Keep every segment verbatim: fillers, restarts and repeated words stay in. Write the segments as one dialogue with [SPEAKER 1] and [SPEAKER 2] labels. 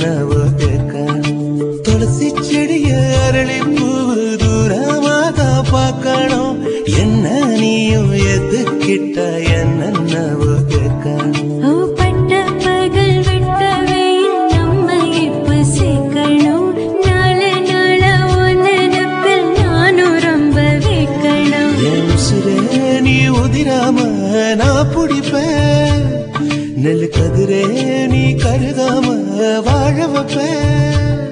[SPEAKER 1] என்னவோ கேட்கணும். துளசி செடிய அரளி பூவு தூரமாதான் பார்க்கணும். என்ன நீயும் எதுக்கிட்ட என்னென்னவோ கேட்கணும். நான் பிடிப்பேன் நெல் கதிரே நீ கருகாம வாழ வைப்பேன்.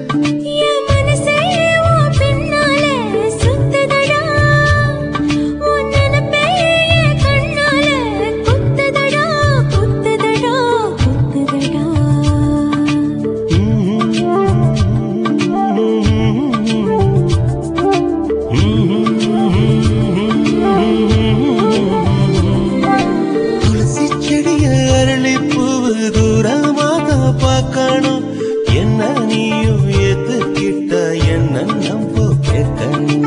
[SPEAKER 1] என்ன நீயும் எதுக்கிட்ட என்ன நம்போ கேட்கணும்.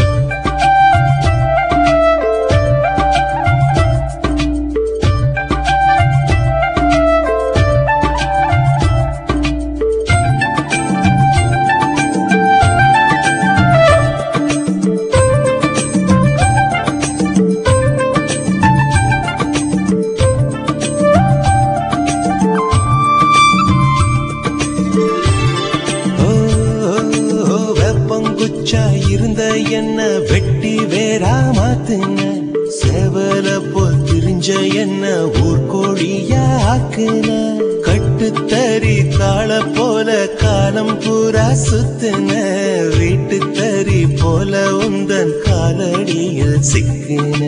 [SPEAKER 1] இருந்த என்ன வெட்டி வேறா மாத்துன சேவல போல் திரிஞ்ச என்ன ஊர்கோழியா ஆக்குன. கட்டுத்தறி கால போல காலம் பூரா சுத்துன வீட்டு தறி போல உந்தன் காலடியில் சிக்குன.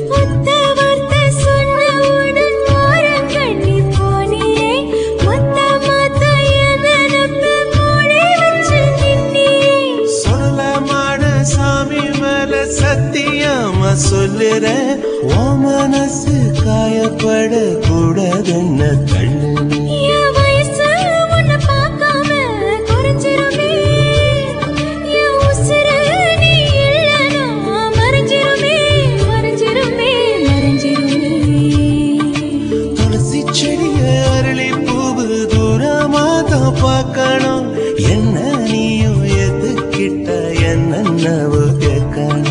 [SPEAKER 1] சத்தியமா சொல்லுற ஓ மனசு காயப்பட கூடாதுன்ன கண்ணு. துளசி செடிய அரளி பூவு தூரமாதான் பார்க்கணும். என்ன நீயும் எதுக்கிட்ட என்னென்னவோ கேட்கணும்.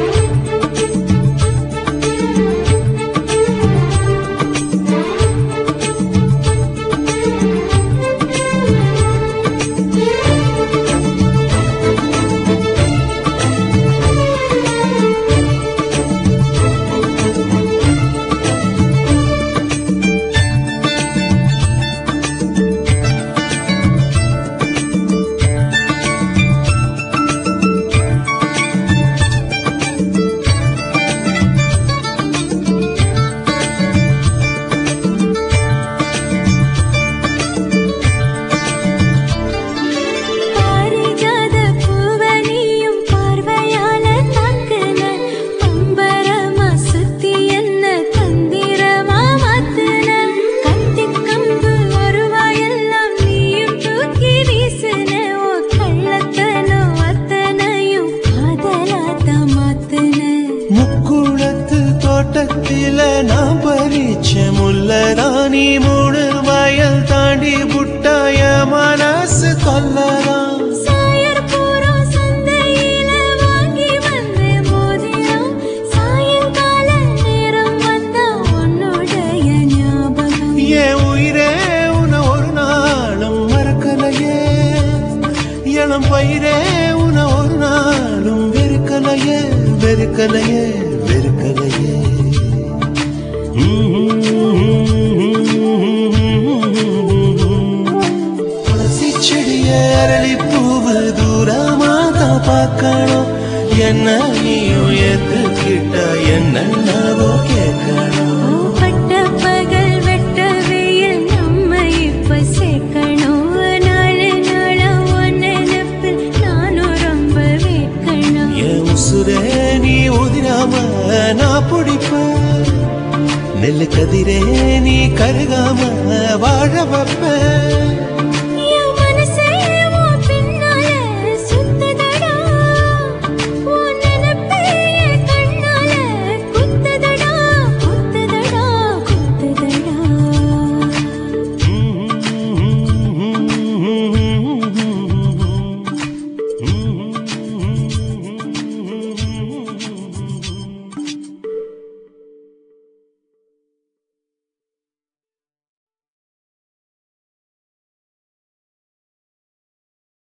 [SPEAKER 1] தோட்டத்தில நான் பறிச்ச முல்லராணி மூணு வயல் தாண்டி புட்டாய மனசு கொல்லலாம். என் உயிரே உன ஒரு நாளும் மறக்கலையே இளம் பயிரே உன ஒரு நாளும் வெறுக்கலையே வெறுக்கலையே வெறுக்கலையே. துளசி செடிய அரளி பூவு தூரமாதான் பார்க்கணும். என்ன நீயும் எதுக்கிட்ட என்னென்னவோ கேட்கணும். நீ உதிராம நான் பிடிப்பேன் நெல் கதிரே நீ கருகாம வாழ வைப்பேன்.